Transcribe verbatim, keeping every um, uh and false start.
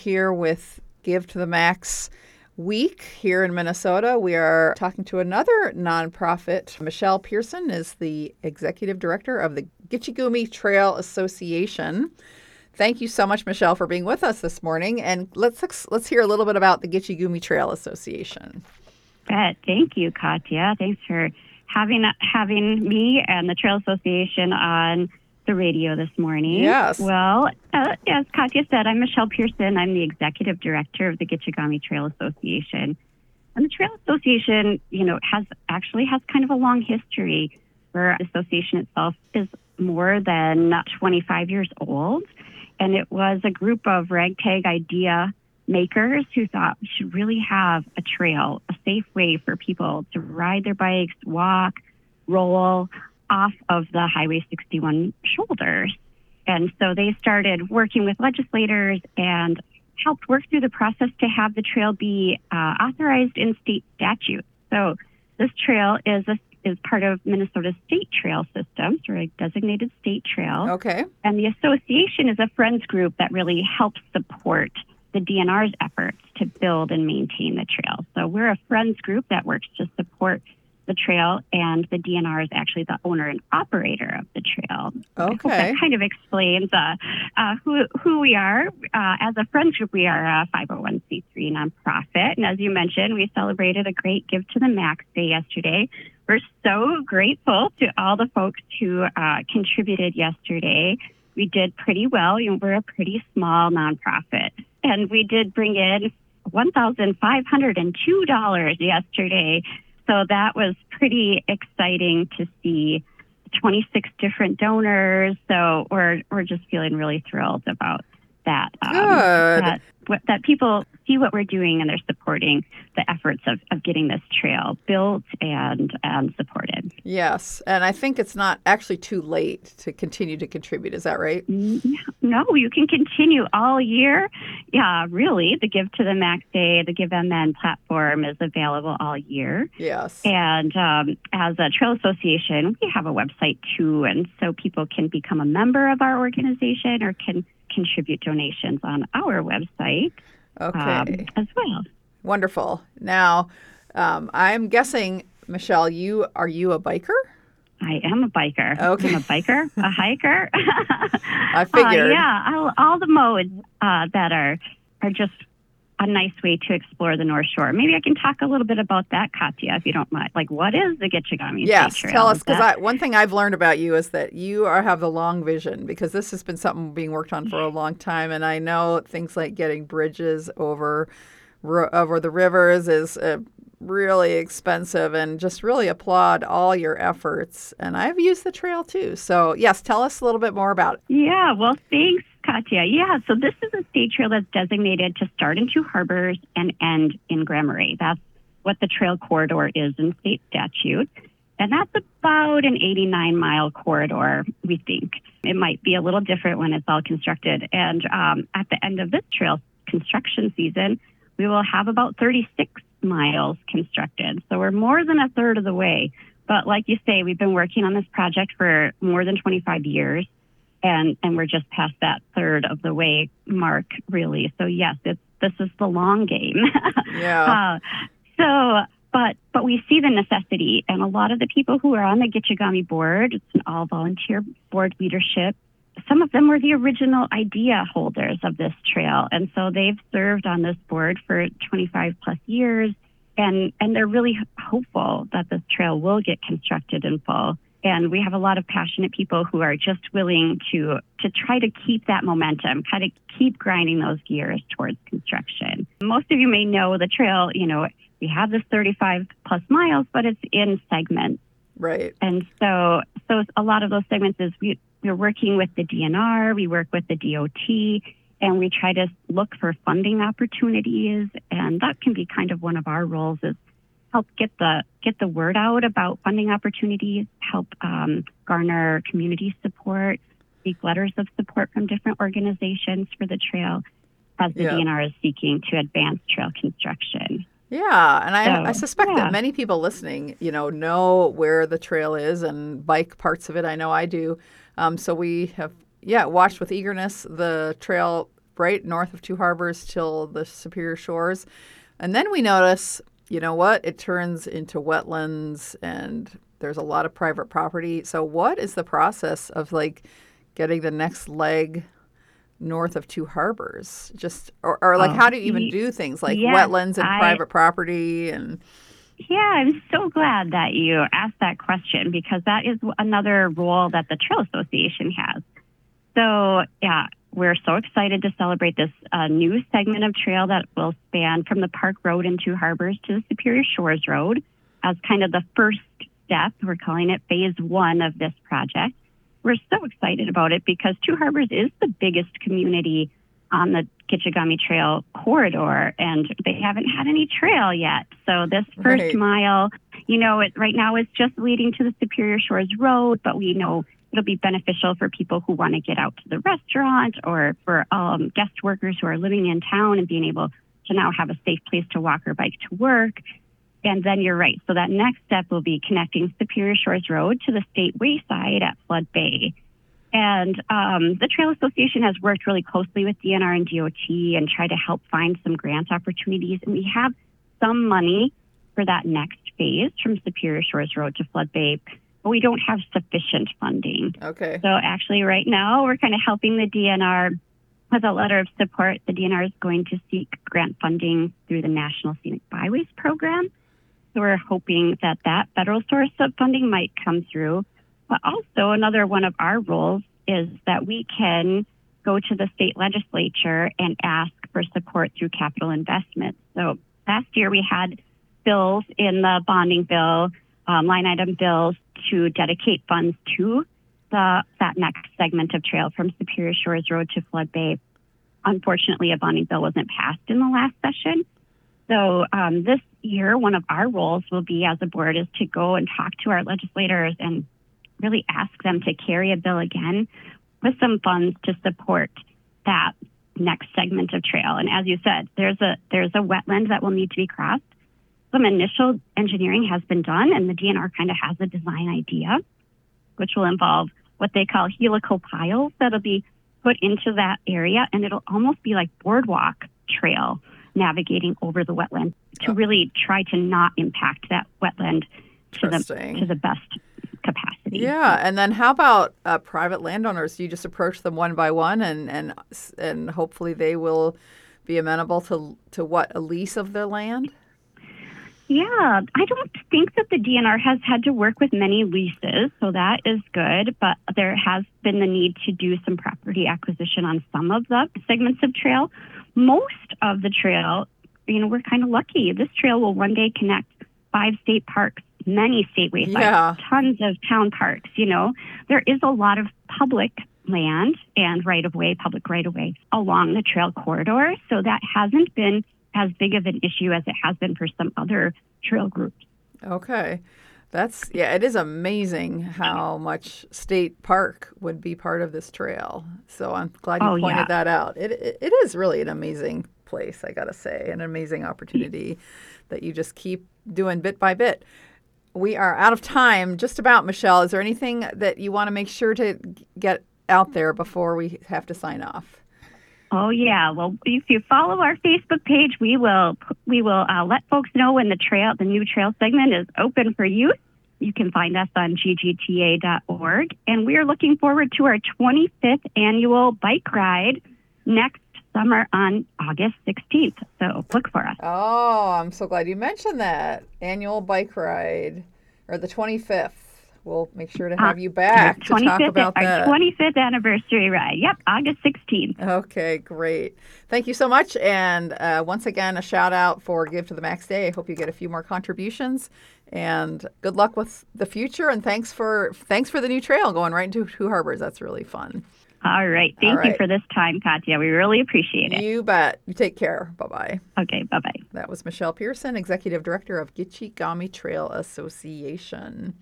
Here with Give to the Max week here in Minnesota, we are talking to another nonprofit. Michelle Pearson is the executive director of the Gitche Gumee Trail Association. Thank you so much, Michelle, for being with us this morning. And let's let's hear a little bit about the Gitche Gumee Trail Association. Bet. Thank you, Katya. Thanks for having having me and the Trail Association on the radio this morning. Yes. Well, uh, as Katya said, I'm Michelle Pearson. I'm the executive director of the Gitche Gumee Trail Association. And the Trail Association, you know, has actually has kind of a long history. Where the association itself is more than twenty-five years old. And it was a group of ragtag idea makers who thought we should really have a trail, a safe way for people to ride their bikes, walk, roll off of the Highway sixty-one shoulders. And so they started working with legislators and helped work through the process to have the trail be uh, authorized in state statute. So this trail is a, is part of Minnesota's state trail system, so a designated state trail. Okay. And the association is a friends group that really helps support the D N R's efforts to build and maintain the trail. So we're a friends group that works to support the trail, and the D N R is actually the owner and operator of the trail. Okay. I hope that kind of explains uh, uh, who who we are. Uh, as a friends group, we are a five oh one c three nonprofit, and as you mentioned, we celebrated a great Give to the Max Day yesterday. We're so grateful to all the folks who uh, contributed yesterday. We did pretty well. You know, we're a pretty small nonprofit, and we did bring in one thousand five hundred two dollars yesterday. So that was pretty exciting to see twenty-six different donors. So we're we're just feeling really thrilled about that. Um, Good. That, that people see what we're doing and they're supporting the efforts of, of getting this trail built and, and supported. Yes. And I think it's not actually too late to continue to contribute. Is that right? No, you can continue all year. Yeah, really. The Give to the Max Day, the Give M N platform is available all year. Yes. And um, as a trail association, we have a website too. And so people can become a member of our organization or can contribute donations on our website. Okay. Um, as well. Wonderful. Now, um, I'm guessing, Michelle, you are you a biker? I am a biker. Okay. I'm a biker, a hiker. I figured. Uh, yeah, all, all the modes uh, that are are just a nice way to explore the North Shore. Maybe I can talk a little bit about that, Katya, if you don't mind. Like, what is the Gitche Gumee Yes, State Trail? tell us, because That- one thing I've learned about you is that you are have the long vision, because this has been something being worked on for a long time, and I know things like getting bridges over over the rivers is uh, really expensive, and just really applaud all your efforts. And I've used the trail too. So yes, tell us a little bit more about it. Yeah, well, thanks, Katya. Yeah, so this is a state trail that's designated to start in Two Harbors and end in Grand Marais. That's what the trail corridor is in state statute. And that's about an eighty-nine mile corridor, we think. It might be a little different when it's all constructed. And um, at the end of this trail construction season, we will have about thirty-six miles constructed. So we're more than a third of the way. But like you say, we've been working on this project for more than twenty-five years. And, and we're just past that third of the way mark, really. So yes, it's, this is the long game. Yeah. uh, so, but but we see the necessity, and a lot of the people who are on the Gitche Gumee board, it's an all-volunteer board leadership. Some of them were the original idea holders of this trail, and so they've served on this board for twenty-five plus years, and and they're really hopeful that this trail will get constructed in full. And we have a lot of passionate people who are just willing to to try to keep that momentum, kind of keep grinding those gears towards construction. Most of you may know the trail, you know, we have this thirty-five plus miles, but it's in segments. Right. And so so a lot of those segments is we, we're working with the D N R, we work with the D O T, and we try to look for funding opportunities. And that can be kind of one of our roles, is help get the get the word out about funding opportunities, help um, garner community support, seek letters of support from different organizations for the trail as the Yeah. D N R is seeking to advance trail construction. Yeah, and I, So, I suspect yeah. that many people listening, you know, know where the trail is and bike parts of it. I know I do. Um, so we have, yeah, watched with eagerness the trail right north of Two Harbors till the Superior Shores. And then we notice, you know what, it turns into wetlands and there's a lot of private property. So what is the process of like getting the next leg north of Two Harbors? Just or, or like Oh, how do you even y- do things like yes, wetlands and I private property and Yeah, I'm so glad that you asked that question because that is another role that the Trail Association has. So, yeah, we're so excited to celebrate this uh, new segment of trail that will span from the Park Road in Two Harbors to the Superior Shores Road as kind of the first step. We're calling it phase one of this project. We're so excited about it because Two Harbors is the biggest community on the Gitchigami Trail corridor, and they haven't had any trail yet. So this first Right. mile, you know, it right now is just leading to the Superior Shores Road, but we know it'll be beneficial for people who want to get out to the restaurant or for um, guest workers who are living in town and being able to now have a safe place to walk or bike to work. And then you're right. So that next step will be connecting Superior Shores Road to the state wayside at Flood Bay. And um, the Trail Association has worked really closely with D N R and D O T and tried to help find some grant opportunities. And we have some money for that next phase from Superior Shores Road to Flood Bay, but we don't have sufficient funding. Okay. So actually right now we're kind of helping the D N R with a letter of support. The D N R is going to seek grant funding through the National Scenic Byways Program. So we're hoping that that federal source of funding might come through. But also another one of our roles is that we can go to the state legislature and ask for support through capital investment. So last year we had bills in the bonding bill, um, line item bills to dedicate funds to the that next segment of trail from Superior Shores Road to Flood Bay. Unfortunately, a bonding bill wasn't passed in the last session. So um, this year, one of our roles will be as a board is to go and talk to our legislators and really ask them to carry a bill again with some funds to support that next segment of trail. And as you said, there's a there's a wetland that will need to be crossed. Some initial engineering has been done, and the D N R kind of has a design idea, which will involve what they call helical piles that'll be put into that area, and it'll almost be like boardwalk trail navigating over the wetland to really try to not impact that wetland to the Interesting. to the best capacity. Yeah, and then how about uh, private landowners? Do you just approach them one by one, and and and hopefully they will be amenable to to what, a lease of their land? Yeah, I don't think that the D N R has had to work with many leases, so that is good. But there has been the need to do some property acquisition on some of the segments of trail. Most of the trail, you know, we're kind of lucky. This trail will one day connect five state parks, many state waysides, Yeah. tons of town parks. You know, there is a lot of public land and right-of-way, public right-of-way along the trail corridor. So that hasn't been as big of an issue as it has been for some other trail groups. Okay. That's, yeah, it is amazing how much state park would be part of this trail. So I'm glad you Oh, pointed yeah. that out. It, it it is really an amazing place, I got to say, an amazing opportunity that you just keep doing bit by bit. We are out of time just about, Michelle. Is there anything that you want to make sure to get out there before we have to sign off? Oh yeah. Well, if you follow our Facebook page, we will we will uh, let folks know when the trail, the new trail segment is open for youth. You can find us on g g t a dot org, and we are looking forward to our twenty-fifth annual bike ride next summer on August sixteenth. So look for us. Oh, I'm so glad you mentioned that. Annual bike ride, or the twenty-fifth. We'll make sure to have you back to talk about our that. twenty-fifth anniversary ride. Yep, August sixteenth. Okay, great. Thank you so much. And uh, once again, a shout out for Give to the Max Day. I hope you get a few more contributions. And good luck with the future. And thanks for thanks for the new trail going right into Two Harbors. That's really fun. All right. Thank All you right. for this time, Katya. We really appreciate it. You bet. You take care. Bye-bye. Okay, bye-bye. That was Michelle Pearson, Executive Director of Gitchigami Trail Association.